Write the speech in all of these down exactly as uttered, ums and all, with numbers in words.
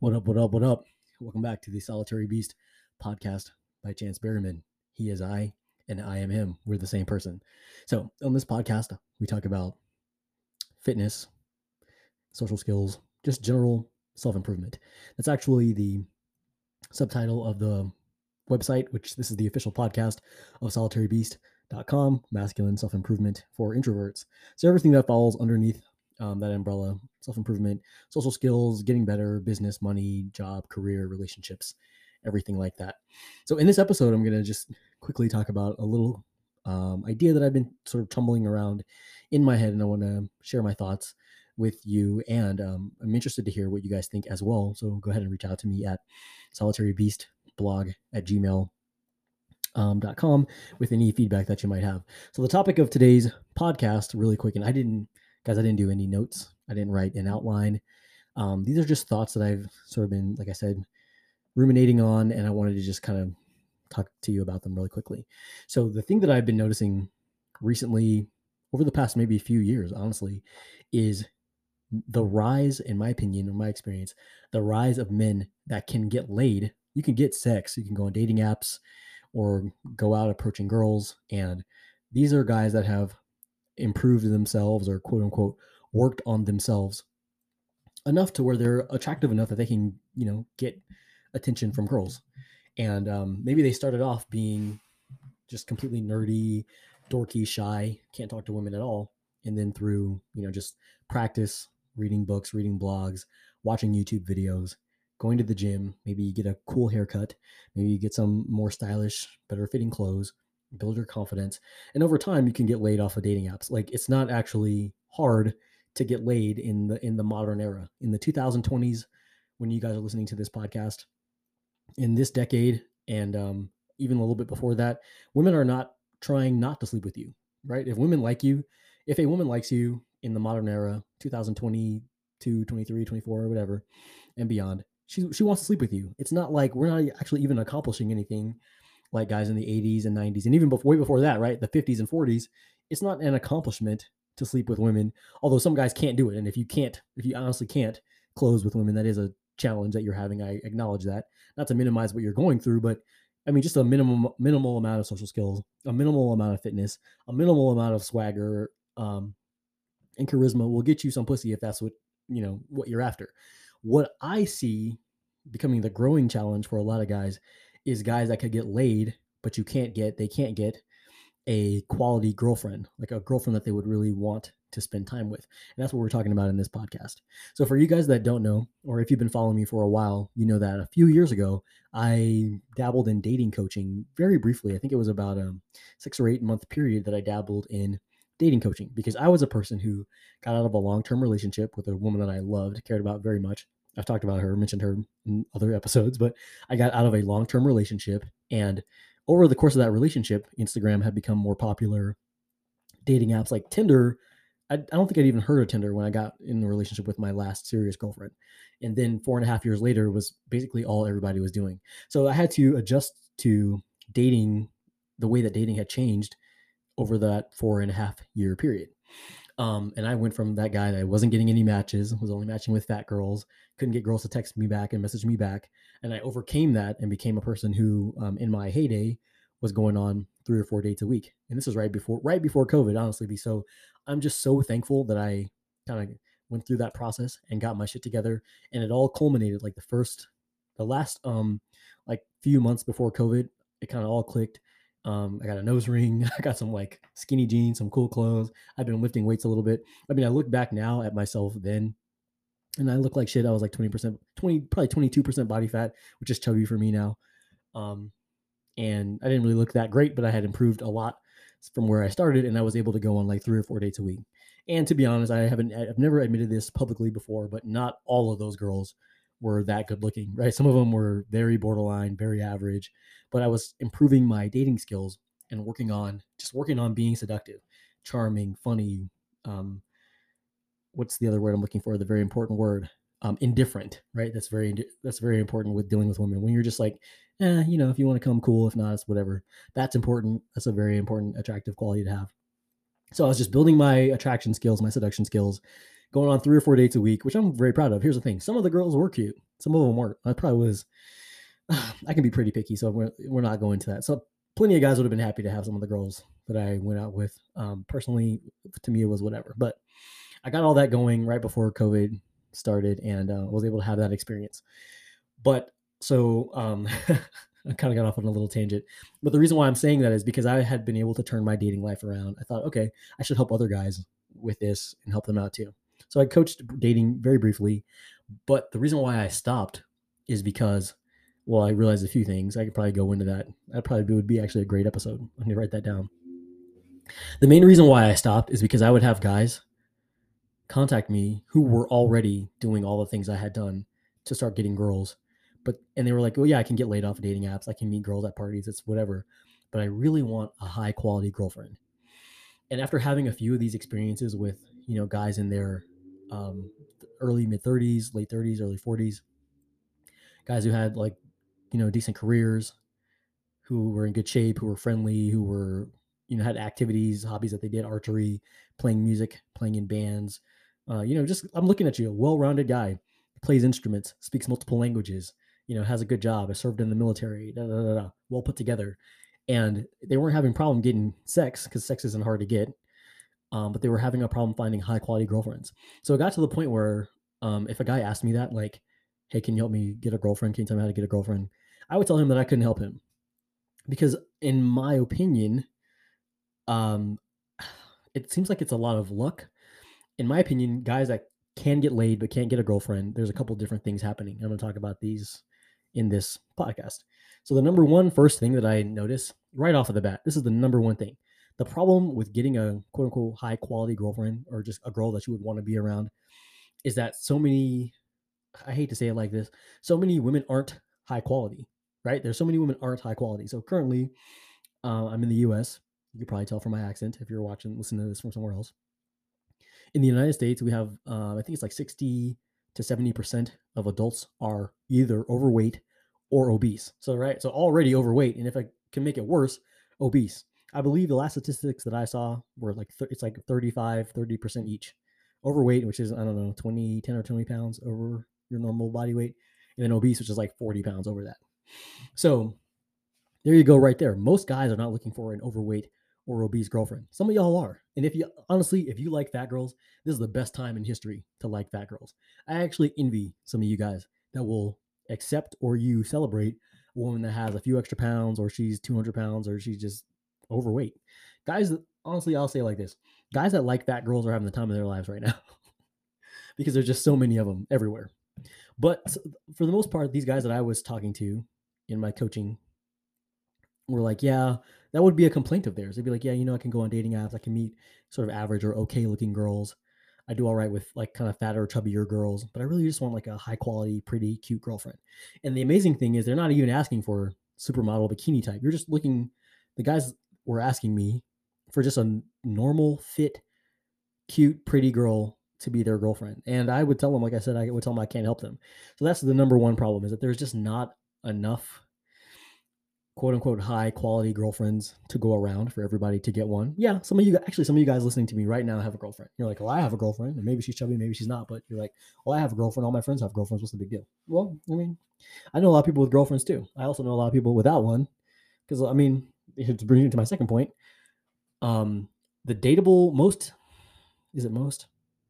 What up, what up, what up? Welcome back to the Solitary Beast podcast by Chance Berryman. He is I, and I am him. We're the same person. So, on this podcast, we talk about fitness, social skills, just general self improvement. That's actually the subtitle of the website, which this is the official podcast of solitary beast dot com, masculine self improvement for introverts. So, everything that falls underneath um, that umbrella, self-improvement, social skills, getting better, business, money, job, career, relationships, everything like that. So in this episode, I'm going to just quickly talk about a little um, idea that I've been sort of tumbling around in my head, and I want to share my thoughts with you. And um, I'm interested to hear what you guys think as well. So go ahead and reach out to me at solitarybeastblog at gmail Um, dot com with any feedback that you might have. So the topic of today's podcast, really quick, and I didn't, guys, I didn't do any notes. I didn't write an outline. Um, these are just thoughts that I've sort of been, like I said, ruminating on, and I wanted to just kind of talk to you about them really quickly. So the thing that I've been noticing recently, over the past maybe few years, honestly, is the rise, in my opinion, or my experience, the rise of men that can get laid. You can get sex. You can go on dating apps or go out approaching girls. And these are guys that have improved themselves or quote unquote worked on themselves enough to where they're attractive enough that they can, you know, get attention from girls. And um, maybe they started off being just completely nerdy, dorky, shy, can't talk to women at all. And then through, you know, just practice, reading books, reading blogs, watching YouTube videos, going to the gym, maybe you get a cool haircut, maybe you get some more stylish, better fitting clothes, build your confidence. And over time you can get laid off of dating apps. Like it's not actually hard to get laid in the in the modern era. In the twenty twenties, when you guys are listening to this podcast, in this decade, and um, even a little bit before that, women are not trying not to sleep with you, right? If women like you, if a woman likes you in the modern era, twenty twenty-two, twenty-three, twenty-four, or whatever, and beyond, she she wants to sleep with you. It's not like we're not actually even accomplishing anything like guys in the eighties and nineties, and even before, way before that, right? The fifties and forties. It's not an accomplishment to sleep with women, although some guys can't do it. And if you can't, if you honestly can't close with women, that is a challenge that you're having. I acknowledge that. Not to minimize what you're going through, but I mean, just a minimum minimal amount of social skills, a minimal amount of fitness, a minimal amount of swagger um, and charisma will get you some pussy if that's what you know what you're after. What I see becoming the growing challenge for a lot of guys is guys that could get laid, but you can't get, they can't get a quality girlfriend, like a girlfriend that they would really want to spend time with. And that's what we're talking about in this podcast. So for you guys that don't know, or if you've been following me for a while, you know that a few years ago, I dabbled in dating coaching very briefly. I think it was about a six or eight month period that I dabbled in dating coaching because I was a person who got out of a long-term relationship with a woman that I loved, cared about very much. I've talked about her, mentioned her in other episodes, but I got out of a long-term relationship, and over the course of that relationship, Instagram had become more popular. Dating apps like Tinder, I, I don't think I'd even heard of Tinder when I got in a relationship with my last serious girlfriend. And then four and a half years later was basically all everybody was doing. So I had to adjust to dating, the way that dating had changed over that four and a half year period. Um, and I went from that guy that wasn't getting any matches, was only matching with fat girls, couldn't get girls to text me back and message me back. And I overcame that and became a person who, um, in my heyday, was going on three or four dates a week. And this was right before, right before COVID, honestly. So I'm just so thankful that I kind of went through that process and got my shit together. And it all culminated like the first, the last, um, like few months before COVID, it kind of all clicked. Um, I got a nose ring. I got some like skinny jeans, some cool clothes. I've been lifting weights a little bit. I mean, I look back now at myself then, and I look like shit. I was like twenty percent, twenty, probably twenty-two percent body fat, which is chubby for me now. Um, and I didn't really look that great, but I had improved a lot from where I started, and I was able to go on like three or four dates a week. And to be honest, I haven't, I've never admitted this publicly before, but not all of those girls were that good looking, right? Some of them were very borderline, very average, but I was improving my dating skills and working on just working on being seductive, charming, funny. Um, what's the other word I'm looking for? The very important word, um, indifferent, right? That's very, that's very important with dealing with women. When you're just like, eh, you know, if you want to come, cool. If not, it's whatever. That's important. That's a very important, attractive quality to have. So I was just building my attraction skills, my seduction skills, going on three or four dates a week, which I'm very proud of. Here's the thing. Some of the girls were cute. Some of them weren't. I probably was. I can be pretty picky, so we're, we're not going to that. So plenty of guys would have been happy to have some of the girls that I went out with. Um, personally, to me, it was whatever. But I got all that going right before COVID started and uh, was able to have that experience. But so um, I kind of got off on a little tangent. But the reason why I'm saying that is because I had been able to turn my dating life around. I thought, okay, I should help other guys with this and help them out too. So I coached dating very briefly. But the reason why I stopped is because, well, I realized a few things. I could probably go into that. That probably would be actually a great episode. I'm going to write that down. The main reason why I stopped is because I would have guys contact me who were already doing all the things I had done to start getting girls. But, and they were like, oh yeah, I can get laid off of dating apps. I can meet girls at parties. It's whatever. But I really want a high quality girlfriend. And after having a few of these experiences with, you know, guys in their um, early mid thirties, late thirties, early forties, guys who had like, you know, decent careers, who were in good shape, who were friendly, who were, you know, had activities, hobbies that they did, archery, playing music, playing in bands. Uh, you know, just I'm looking at you, a well-rounded guy, plays instruments, speaks multiple languages, you know, has a good job, has served in the military, da, da, da, da, well put together. And they weren't having a problem getting sex because sex isn't hard to get. Um, but they were having a problem finding high quality girlfriends. So it got to the point where um, if a guy asked me that, like, hey, can you help me get a girlfriend? Can you tell me how to get a girlfriend? I would tell him that I couldn't help him. Because in my opinion, um, it seems like it's a lot of luck. In my opinion, guys that can get laid but can't get a girlfriend, there's a couple different things happening. I'm going to talk about these in this podcast. So the number one first thing that I notice right off of the bat, this is the number one thing. The problem with getting a quote unquote high quality girlfriend or just a girl that you would want to be around is that so many, I hate to say it like this, so many women aren't high quality, right? There's so many women aren't high quality. So currently uh, I'm in the U S. You could probably tell from my accent if you're watching, listening to this from somewhere else. In the United States, we have, uh, I think it's like sixty to seventy percent of adults are either overweight or obese. So, right. So already overweight. And if I can make it worse, obese. I believe the last statistics that I saw were like, th- it's like thirty-five, thirty percent each. Overweight, which is, I don't know, twenty, ten or twenty pounds over your normal body weight. And then obese, which is like forty pounds over that. So there you go right there. Most guys are not looking for an overweight or obese girlfriend. Some of y'all are. And if you, honestly, if you like fat girls, this is the best time in history to like fat girls. I actually envy some of you guys that will accept or you celebrate a woman that has a few extra pounds or she's two hundred pounds or she's just overweight. Guys, honestly, I'll say it like this. Guys that like fat girls are having the time of their lives right now because there's just so many of them everywhere. But for the most part, these guys that I was talking to in my coaching were like, yeah, that would be a complaint of theirs. They'd be like, yeah, you know, I can go on dating apps. I can meet sort of average or okay looking girls. I do all right with like kind of fatter, chubbier girls, but I really just want like a high quality, pretty, cute girlfriend. And the amazing thing is they're not even asking for supermodel bikini type. You're just looking, the guys were asking me for just a normal, fit, cute, pretty girl to be their girlfriend. And I would tell them, like I said, I would tell them I can't help them. So that's the number one problem is that there's just not enough quote unquote high quality girlfriends to go around for everybody to get one. Yeah, some of you actually some of you guys listening to me right now have a girlfriend. You're like, well, I have a girlfriend, and maybe she's chubby, maybe she's not, but you're like, well, I have a girlfriend. All my friends have girlfriends. What's the big deal? Well, I mean, I know a lot of people with girlfriends too. I also know a lot of people without one, because I mean, to bring it to my second point, um, the dateable most is it most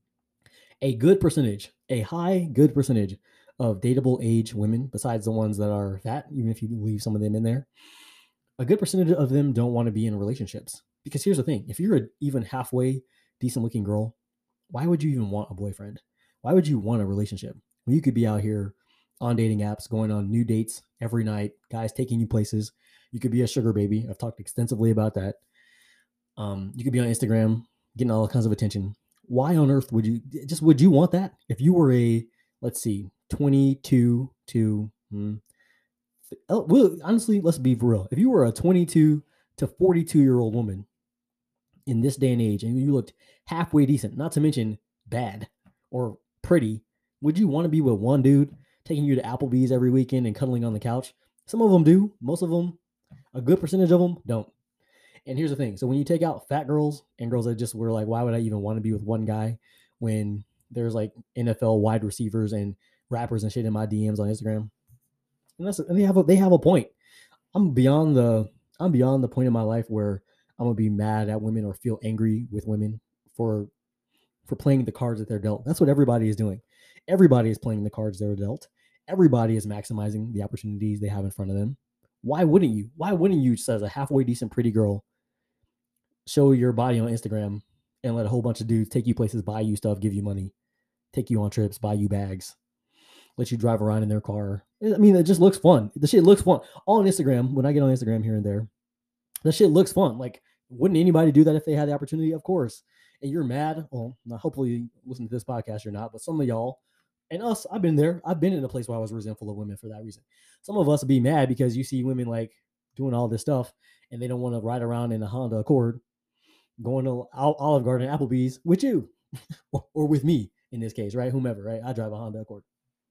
a good percentage, a high good percentage of dateable age women, besides the ones that are fat, even if you leave some of them in there, a good percentage of them don't want to be in relationships. Because here's the thing, if you're an even halfway decent looking girl, why would you even want a boyfriend? Why would you want a relationship? Well, you could be out here on dating apps, going on new dates every night, guys taking you places. You could be a sugar baby. I've talked extensively about that. Um, you could be on Instagram, getting all kinds of attention. Why on earth would you just would you want that? If you were a, let's see, twenty-two to hmm, oh, well, honestly, let's be for real. If you were a twenty-two to forty-two year old woman in this day and age and you looked halfway decent, not to mention bad or pretty, would you want to be with one dude taking you to Applebee's every weekend and cuddling on the couch? Some of them do. Most of them, a good percentage of them don't. And here's the thing. So when you take out fat girls and girls that just were like, why would I even want to be with one guy when there's like N F L wide receivers and rappers and shit in my D Ms on Instagram. And that's and they have a they have a point. I'm beyond the I'm beyond the point in my life where I'm gonna be mad at women or feel angry with women for for playing the cards that they're dealt. That's what everybody is doing. Everybody is playing the cards they're dealt. Everybody is maximizing the opportunities they have in front of them. Why wouldn't you? Why wouldn't you, just as a halfway decent pretty girl, show your body on Instagram and let a whole bunch of dudes take you places, buy you stuff, give you money, take you on trips, buy you bags, let you drive around in their car? I mean, it just looks fun. The shit looks fun. On Instagram, when I get on Instagram here and there, the shit looks fun. Like, wouldn't anybody do that if they had the opportunity? Of course. And you're mad. Well, hopefully you listen to this podcast, you're not, but some of y'all and us, I've been there. I've been in a place where I was resentful of women for that reason. Some of us would be mad because you see women like doing all this stuff and they don't want to ride around in a Honda Accord, going to Olive Garden, Applebee's with you or, or with me in this case, right? Whomever, right? I drive a Honda Accord.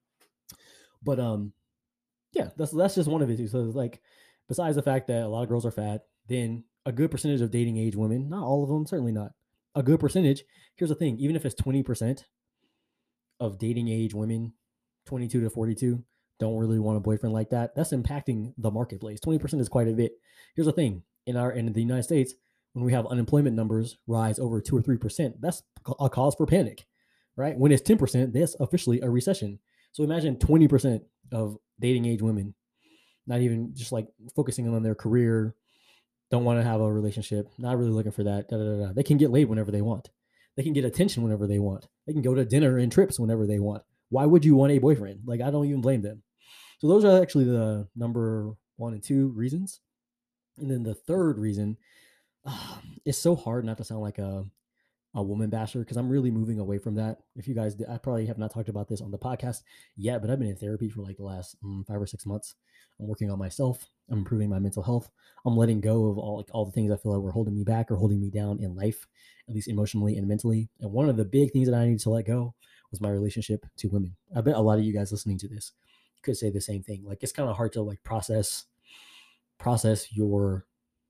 But um, yeah, that's that's just one of it too. So like, besides the fact that a lot of girls are fat, then a good percentage of dating age women, not all of them, certainly not a good percentage. Here's the thing: even if it's twenty percent of dating age women, twenty-two to forty-two, don't really want a boyfriend like that, that's impacting the marketplace. twenty percent is quite a bit. Here's the thing: in our in the United States, when we have unemployment numbers rise over two or three percent, that's a cause for panic, right? When it's ten percent, that's officially a recession. So imagine twenty percent of dating age women, not even just like focusing on their career, don't want to have a relationship, not really looking for that. Da, da, da, da. They can get laid whenever they want. They can get attention whenever they want. They can go to dinner and trips whenever they want. Why would you want a boyfriend? Like, I don't even blame them. So those are actually the number one and two reasons. And then the third reason, uh, it's so hard not to sound like a a woman basher because I'm really moving away from that. If you guys, I probably have not talked about this on the podcast yet, but I've been in therapy for like the last um, five or six months. I'm working on myself. I'm improving my mental health. I'm letting go of all like all the things I feel like were holding me back or holding me down in life, at least emotionally and mentally. And one of the big things that I needed to let go was my relationship to women. I bet a lot of you guys listening to this could say the same thing. Like, it's kind of hard to like process process your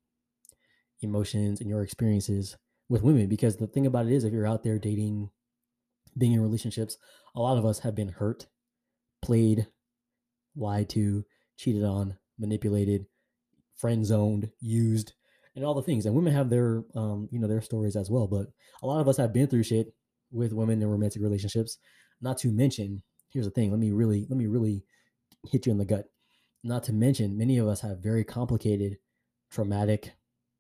emotions and your experiences with women, because the thing about it is, if you're out there dating, being in relationships, a lot of us have been hurt, played, lied to, cheated on, manipulated, friend zoned, used, and all the things. And women have their um, you know, their stories as well. But a lot of us have been through shit with women in romantic relationships. Not to mention, here's the thing, let me really, let me really hit you in the gut. Not to mention, many of us have very complicated, traumatic,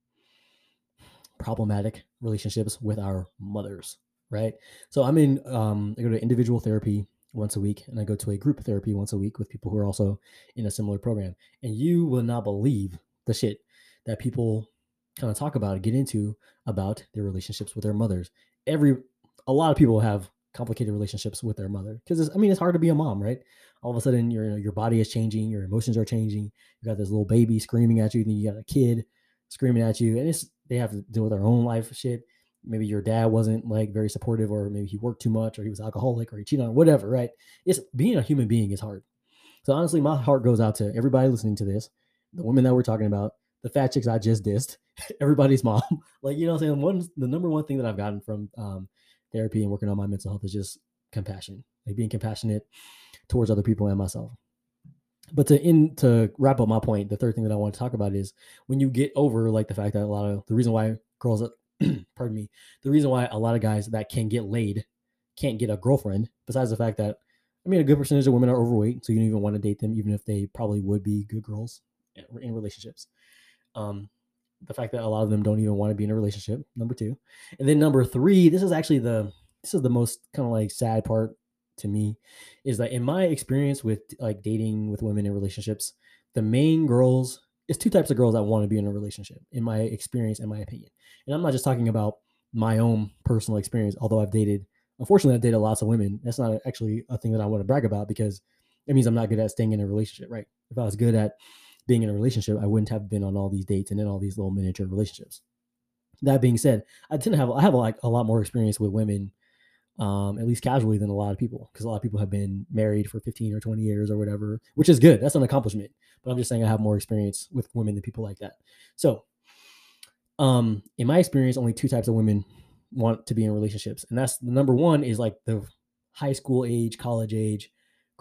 problematic relationships with our mothers, right? So I'm in, um, I go to individual therapy once a week, and I go to a group therapy once a week with people who are also in a similar program. And you will not believe the shit that people kind of talk about, get into about their relationships with their mothers. Every, a lot of people have complicated relationships with their mother because, I mean, it's hard to be a mom, right? All of a sudden, your your body is changing, your emotions are changing. You got this little baby screaming at you, then you got a kid screaming at you, and it's they have to deal with their own life shit. Maybe your dad wasn't like very supportive, or maybe he worked too much, or he was alcoholic, or he cheated on, whatever, right? It's being a human being is hard. So honestly, my heart goes out to everybody listening to this, the women that we're talking about, the fat chicks I just dissed, everybody's mom. Like, you know what I'm saying? One, the number one thing that I've gotten from um, therapy and working on my mental health is just compassion, like being compassionate towards other people and myself. But to in to wrap up my point, the third thing that I want to talk about is when you get over like the fact that a lot of the reason why girls, pardon me, the reason why a lot of guys that can get laid can't get a girlfriend, besides the fact that, I mean, a good percentage of women are overweight, so you don't even want to date them, even if they probably would be good girls in relationships. Um, the fact that a lot of them don't even want to be in a relationship, number two. And then number three, this is actually the, this is the most kind of like sad part to me, is that in my experience with like dating with women in relationships, the main girls, it's two types of girls that want to be in a relationship, in my experience, in my opinion. And I'm not just talking about my own personal experience, although I've dated, unfortunately, I've dated lots of women. That's not actually a thing that I want to brag about, because it means I'm not good at staying in a relationship, right? If I was good at being in a relationship, I wouldn't have been on all these dates and in all these little miniature relationships. That being said, I tend to have, I have like a lot more experience with women, um, at least casually, than a lot of people, because a lot of people have been married for fifteen or twenty years or whatever, which is good. That's an accomplishment. But I'm just saying I have more experience with women than people like that. So, um, in my experience, only two types of women want to be in relationships. And that's the number one is like the high school age, college age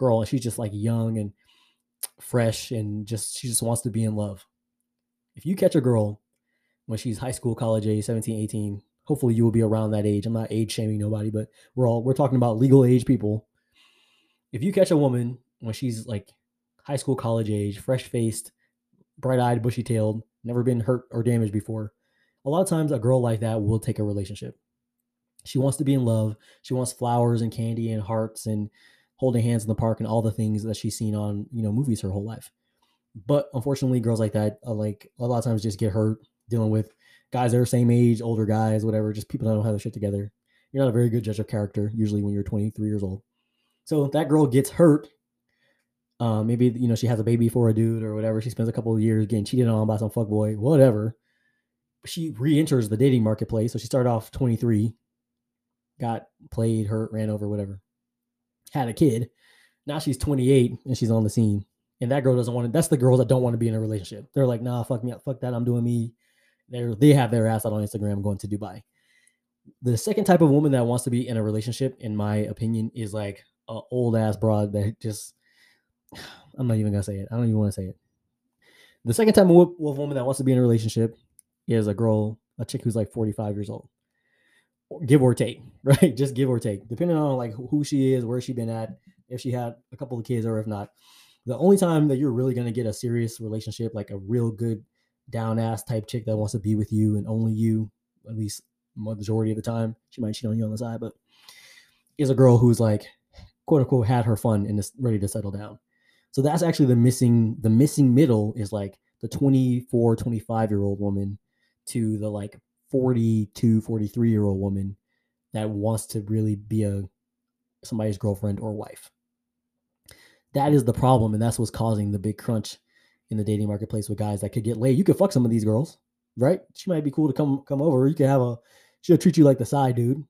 girl and she's just like young and fresh and just she just wants to be in love. If you catch a girl when she's high school, college age, seventeen, eighteen, hopefully you will be around that age. I'm not age shaming nobody, but we're all we're talking about legal age people. If you catch a woman when she's like high school, college age, fresh faced, bright eyed, bushy tailed, never been hurt or damaged before, a lot of times a girl like that will take a relationship. She wants to be in love. She wants flowers and candy and hearts and holding hands in the park and all the things that she's seen on, you know, movies her whole life. But unfortunately, girls like that, uh, like a lot of times, just get hurt dealing with guys that are same age, older guys, whatever. Just people that don't have their shit together. You're not a very good judge of character usually when you're twenty-three years old. So if that girl gets hurt, uh, maybe you know she has a baby for a dude or whatever. She spends a couple of years getting cheated on by some fuckboy, whatever. She re-enters the dating marketplace. So she started off twenty-three, got played, hurt, ran over, whatever. Had a kid. Now she's twenty-eight and she's on the scene. And that girl doesn't want to. That's the girls that don't want to be in a relationship. They're like, nah, fuck me, fuck that. I'm doing me. They they have their ass out on Instagram going to Dubai. The second type of woman that wants to be in a relationship, in my opinion, is like an old ass broad that just. I'm not even gonna say it. I don't even want to say it. The second type of woman that wants to be in a relationship is a girl, a chick who's like forty-five years old, give or take, right? Just give or take, depending on like who she is, where she been at, if she had a couple of kids or if not. The only time that you're really going to get a serious relationship, like a real good down ass type chick that wants to be with you and only you, at least majority of the time, she might cheat on you on the side, but is a girl who's like, quote unquote, had her fun and is ready to settle down. So that's actually the missing, the missing middle is like the twenty-four, twenty-five year old woman to the like forty-two, forty-three year old woman that wants to really be a somebody's girlfriend or wife. That is the problem, and that's what's causing the big crunch in the dating marketplace with guys that could get laid. You could fuck some of these girls, right? She might be cool to come come over. You could have a, she'll treat you like the side dude.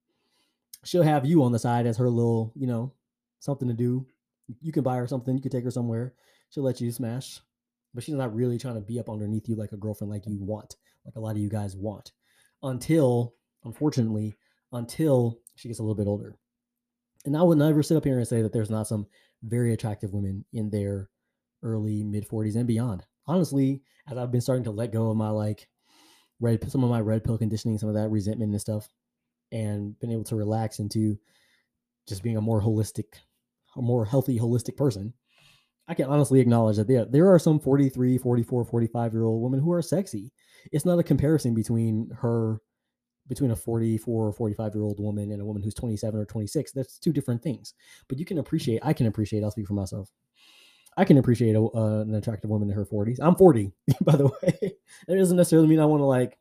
She'll have you on the side as her little, you know, something to do. You can buy her something. You can take her somewhere. She'll let you smash, but she's not really trying to be up underneath you like a girlfriend like you want, like a lot of you guys want, until, unfortunately, until she gets a little bit older. And I would never sit up here and say that there's not some very attractive women in their early mid forties and beyond. Honestly, as I've been starting to let go of my like red, some of my red pill conditioning, some of that resentment and stuff, and been able to relax into just being a more holistic, a more healthy, holistic person, I can honestly acknowledge that there, there are some forty-three, forty-four, forty-five year old women who are sexy. It's not a comparison between her, between a forty-four or forty-five year old woman and a woman who's twenty-seven or twenty-six. That's two different things. But you can appreciate, I can appreciate, I'll speak for myself. I can appreciate a, uh, an attractive woman in her forties. I'm forty, by the way. That doesn't necessarily mean I want to like,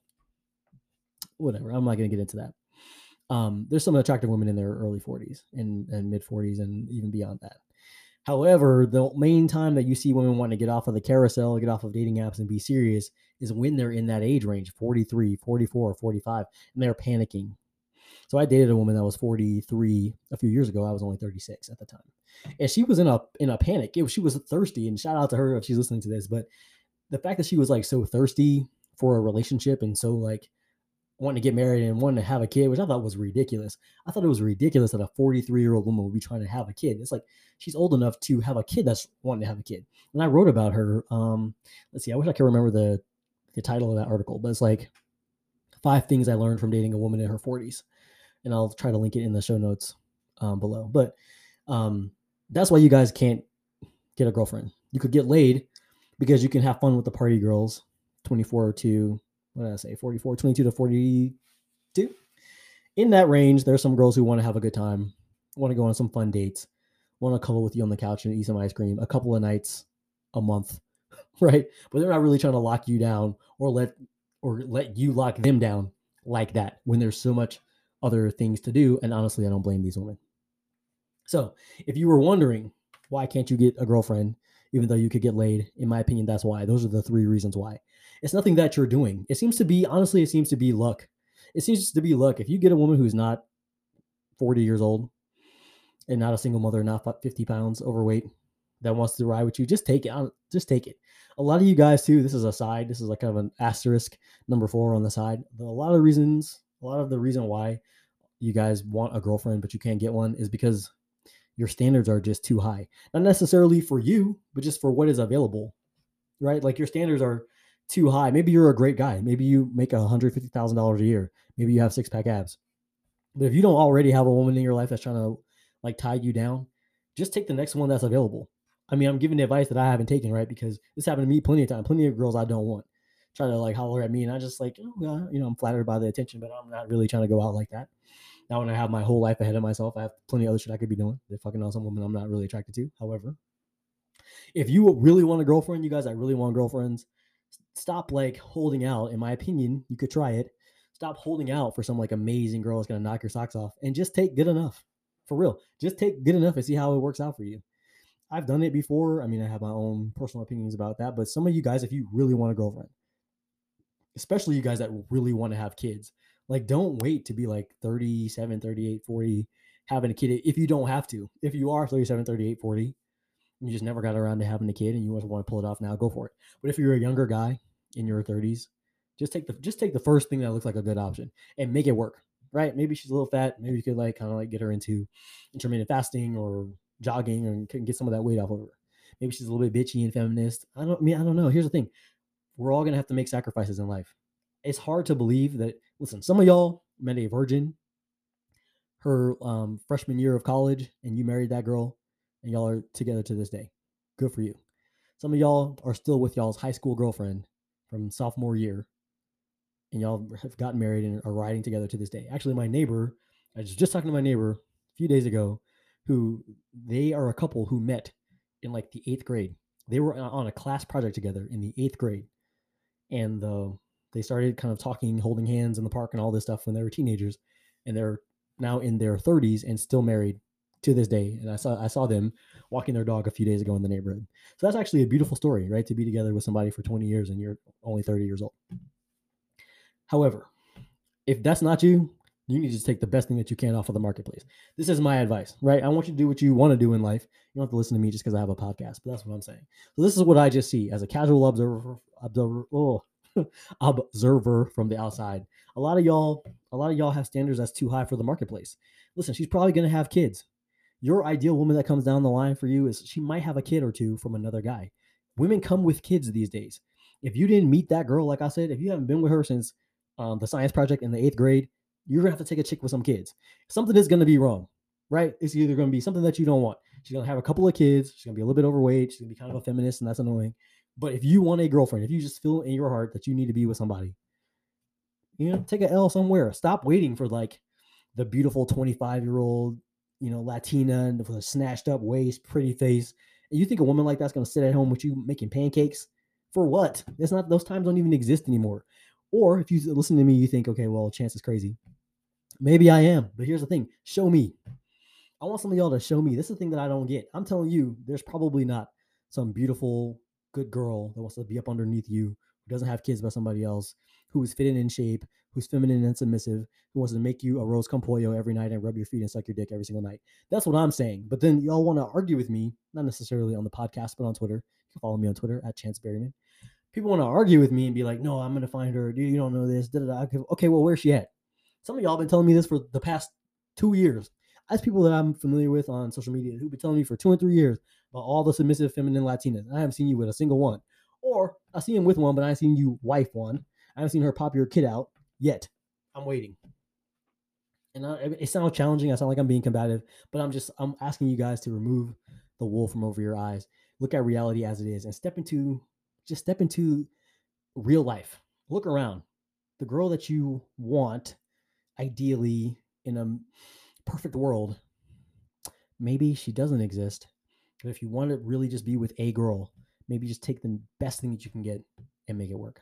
whatever. I'm not going to get into that. Um, there's some attractive women in their early forties and, and mid forties and even beyond that. However, the main time that you see women wanting to get off of the carousel, get off of dating apps and be serious is when they're in that age range, forty-three, forty-four, forty-five, and they're panicking. So I dated a woman that was forty-three a few years ago. I was only thirty-six at the time. And she was in a in a panic. It, she was thirsty, and shout out to her if she's listening to this. But the fact that she was like so thirsty for a relationship and so like wanting to get married and wanting to have a kid, which I thought was ridiculous. I thought it was ridiculous that a forty-three year old woman would be trying to have a kid. It's like she's old enough to have a kid that's wanting to have a kid. And I wrote about her. Um, let's see, I wish I could remember the the title of that article, but it's like five things I learned from dating a woman in her forties. And I'll try to link it in the show notes um, below. But um, that's why you guys can't get a girlfriend. You could get laid because you can have fun with the party girls, twenty-four to, what did I say, forty-four, twenty-two to forty-two. In that range, there's some girls who want to have a good time, want to go on some fun dates, want to cuddle with you on the couch and eat some ice cream a couple of nights a month, right? But they're not really trying to lock you down or let or let you lock them down like that when there's so much other things to do. And honestly, I don't blame these women. So if you were wondering, why can't you get a girlfriend even though you could get laid? In my opinion, that's why. Those are the three reasons why. It's nothing that you're doing. It seems to be, honestly, it seems to be luck. It seems to be luck. If you get a woman who's not forty years old and not a single mother, not fifty pounds overweight, that wants to ride with you, just take it. Just take it. A lot of you guys too, this is a side, this is like kind of an asterisk number four on the side. A lot of reasons, a lot of the reason why you guys want a girlfriend, but you can't get one is because Your standards are just too high. Not necessarily for you, but just for what is available, right? Like your standards are too high. Maybe you're a great guy. Maybe you make one hundred fifty thousand dollars a year. Maybe you have six pack abs. But if you don't already have a woman in your life that's trying to like tie you down, just take the next one that's available. I mean, I'm giving the advice that I haven't taken, right? Because this happened to me plenty of times. Plenty of girls I don't want try to like holler at me, and I just like, oh, yeah, you know, I'm flattered by the attention, but I'm not really trying to go out like that. Now, when I have my whole life ahead of myself, I have plenty of other shit I could be doing. They're fucking on some woman I'm not really attracted to. However, if you really want a girlfriend, you guys that really want girlfriends, stop like holding out. In my opinion, you could try it. Stop holding out for some like amazing girl that's gonna knock your socks off, and just take good enough. For real, just take good enough and see how it works out for you. I've done it before. I mean, I have my own personal opinions about that, but some of you guys, if you really want a girlfriend, especially you guys that really want to have kids, like don't wait to be like thirty-seven, thirty-eight, forty having a kid if you don't have to. If you are thirty-seven, thirty-eight, forty, you just never got around to having a kid and you just want to pull it off now, go for it. But if you're a younger guy in your thirties, just take the just take the first thing that looks like a good option and make it work. Right? Maybe she's a little fat. Maybe you could like kind of like get her into intermittent fasting or jogging and can get some of that weight off of her. Maybe she's a little bit bitchy and feminist. I don't I mean I don't know. Here's the thing. We're all gonna have to make sacrifices in life. It's hard to believe that. Listen, some of y'all met a virgin her um, freshman year of college, and you married that girl, and y'all are together to this day. Good for you. Some of y'all are still with y'all's high school girlfriend from sophomore year, and y'all have gotten married and are riding together to this day. Actually, my neighbor, I was just talking to my neighbor a few days ago, who they are a couple who met in like the eighth grade. They were on a class project together in the eighth grade, and uh, they started kind of talking, holding hands in the park, and all this stuff when they were teenagers, and they're now in their thirties and still married to this day. And I saw I saw them walking their dog a few days ago in the neighborhood. So that's actually a beautiful story, right? To be together with somebody for twenty years and you're only thirty years old. However, if that's not you, you need to just take the best thing that you can off of the marketplace. This is my advice, right? I want you to do what you want to do in life. You don't have to listen to me just because I have a podcast, but that's what I'm saying. So this is what I just see as a casual observer, observer, oh, observer from the outside. A lot of y'all, a lot of y'all have standards that's too high for the marketplace. Listen, she's probably going to have kids. Your ideal woman that comes down the line for you is she might have a kid or two from another guy. Women come with kids these days. If you didn't meet that girl, like I said, if you haven't been with her since um, the science project in the eighth grade, you're gonna have to take a chick with some kids. Something is gonna be wrong, right? It's either gonna be something that you don't want. She's gonna have a couple of kids. She's gonna be a little bit overweight. She's gonna be kind of a feminist, and that's annoying. But if you want a girlfriend, if you just feel in your heart that you need to be with somebody, you know, take a L somewhere. Stop waiting for like the beautiful twenty-five year old, you know, Latina with a snatched up waist, pretty face. And you think a woman like that's gonna sit at home with you making pancakes? For what? It's not, those times don't even exist anymore. Or if you listen to me, you think, okay, well, Chance is crazy. Maybe I am, but here's the thing. Show me. I want some of y'all to show me. This is the thing that I don't get. I'm telling you, there's probably not some beautiful, good girl that wants to be up underneath you, who doesn't have kids by somebody else, who is fit and in shape, who's feminine and submissive, who wants to make you a rose con pollo every night and rub your feet and suck your dick every single night. That's what I'm saying. But then y'all want to argue with me, not necessarily on the podcast, but on Twitter. You can follow me on Twitter at Chance Berryman. People want to argue with me and be like, no, I'm going to find her. Dude, you don't know this. Da-da-da. Okay, well, where's she at? Some of y'all been telling me this for the past two years. As people that I'm familiar with on social media who've been telling me for two and three years about all the submissive feminine Latinas. I haven't seen you with a single one. Or I see him with one, but I haven't seen you wife one. I haven't seen her pop your kid out yet. I'm waiting. And I, it sounds challenging. I sound like I'm being combative, but I'm just, I'm asking you guys to remove the wool from over your eyes. Look at reality as it is and step into, just step into real life. Look around. The girl that you want, ideally in a perfect world, maybe she doesn't exist. But if you want to really just be with a girl, maybe just take the best thing that you can get and make it work.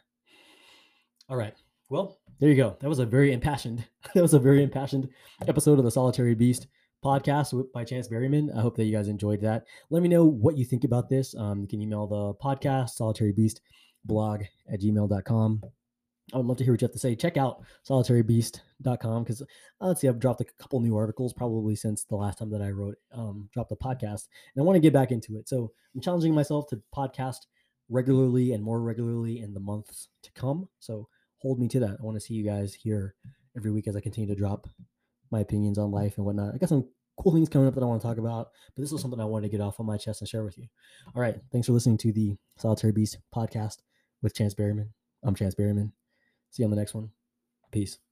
All right. Well, there you go. That was a very impassioned, that was a very impassioned episode of the Solitary Beast podcast with, by Chance Berryman. I hope that you guys enjoyed that. Let me know what you think about this. Um, you can email the podcast, Solitary Beast blog at gmail dot com. I would love to hear what you have to say. Check out solitary beast dot com because uh, let's see, I've dropped a couple new articles probably since the last time that I wrote, um, dropped the podcast, and I want to get back into it. So I'm challenging myself to podcast regularly and more regularly in the months to come. So hold me to that. I want to see you guys here every week as I continue to drop my opinions on life and whatnot. I got some cool things coming up that I want to talk about. But this was something I wanted to get off on my chest and share with you. All right. Thanks for listening to the Solitary Beast podcast with Chance Berryman. I'm Chance Berryman. See you on the next one. Peace.